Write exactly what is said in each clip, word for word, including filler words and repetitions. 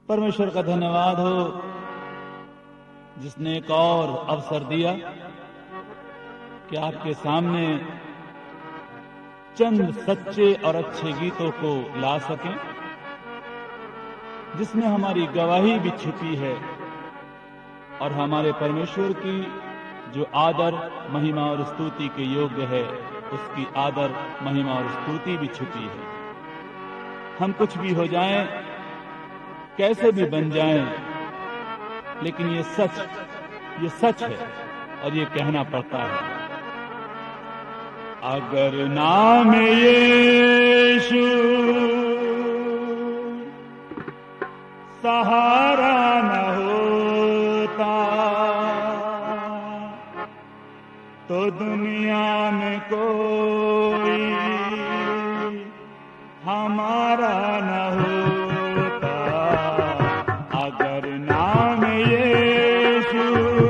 परमेश्वर का धन्यवाद हो जिसने एक और अवसर दिया कि आपके सामने चंद सच्चे और अच्छे गीतों को ला सकें, जिसमें हमारी गवाही भी छिपी है और हमारे परमेश्वर की जो आदर, महिमा और स्तुति के योग्य है, उसकी आदर, महिमा और स्तुति भी छिपी है। हम कुछ भी हो जाएं, कैसे भी बन जाएं, लेकिन ये सच ये सच है और ये कहना पड़ता है। अगर नाम यीशु सहारा न होता तो दुनिया में कोई हमारा न होता। अगर नाम यीशु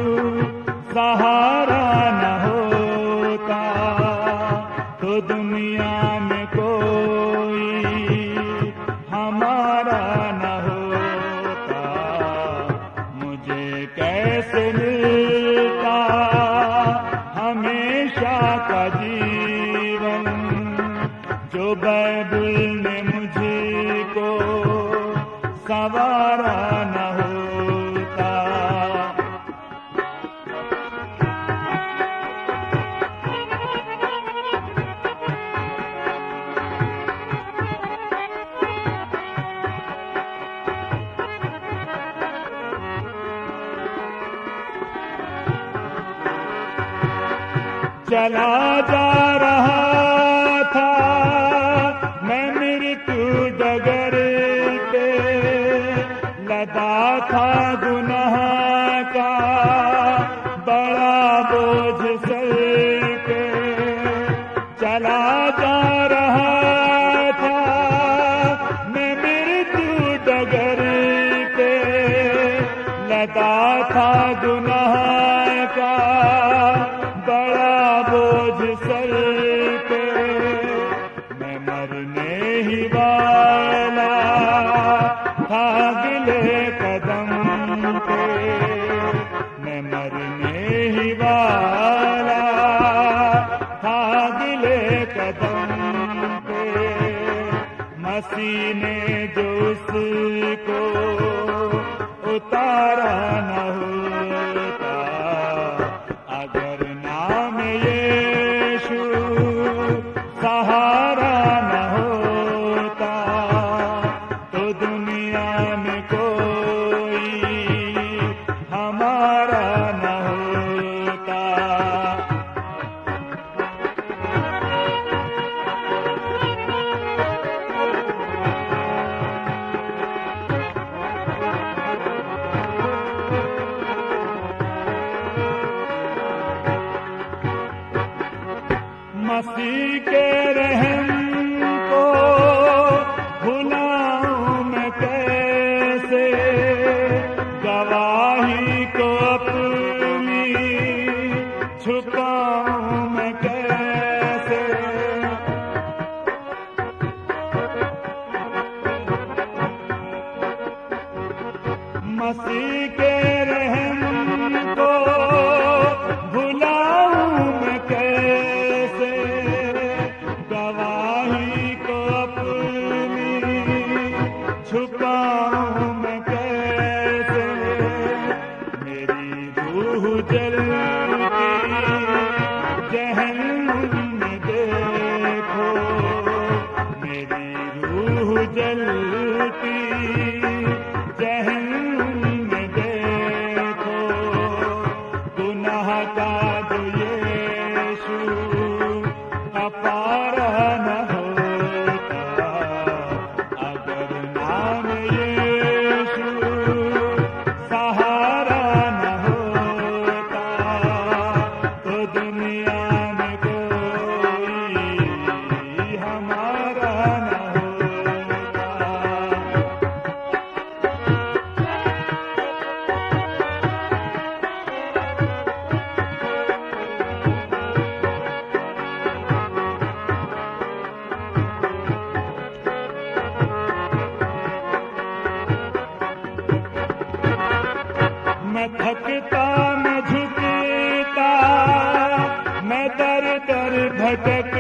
सहारा न होता तो दुनिया में कोई हमारा न होता। मुझे कैसे मिलता हमेशा का जीवन जो बाइबल ने मुझको सवारा न होता। चला जा रहा था मैं मृत्यु डगर पे, लदा था गुनाह का बड़ा बोझ सर पे। चला जा रहा था मैं मृत्यु डगर पे, लदा था गुनाह का बड़ा बोझ सर पे। मैं मरने ही वाला था गिले कदम पे, मैं मरने ही वाला था गिले कदम पे। मसीह ने जो उसको उतारा न होता। अगर नाम यीशु सहारा न होता तो दुनिया में कोई हमारा न होता। मसीह के रहम को भुलाऊं मैं कैसे, गवाही को अपनी छुपाऊं मैं कैसे। मसीह के रहम को भुलाऊं मैं कैसे, गवाही को अपनी छुपाऊं मैं कैसे। मेरी रूह जलती जहन्नुम में देखो, मेरी रूह जलती जहन्नुम में देखो। मैं थकता मैं झुकता, मैं दर दर भटक